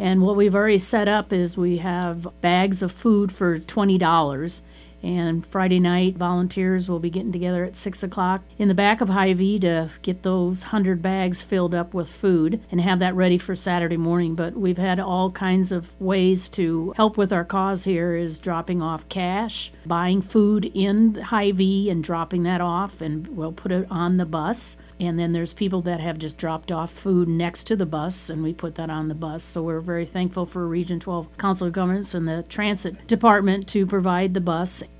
And what we've already set up is we have bags of food for $20. And Friday night, volunteers will be getting together at 6 o'clock in the back of Hy-Vee to get those 100 bags filled up with food and have that ready for Saturday morning. But we've had all kinds of ways to help with our cause here, is dropping off cash, buying food in Hy-Vee and dropping that off, and we'll put it on the bus. And then there's people that have just dropped off food next to the bus, and we put that on the bus. So we're very thankful for Region 12 Council of Governments and the Transit Department to provide the bus.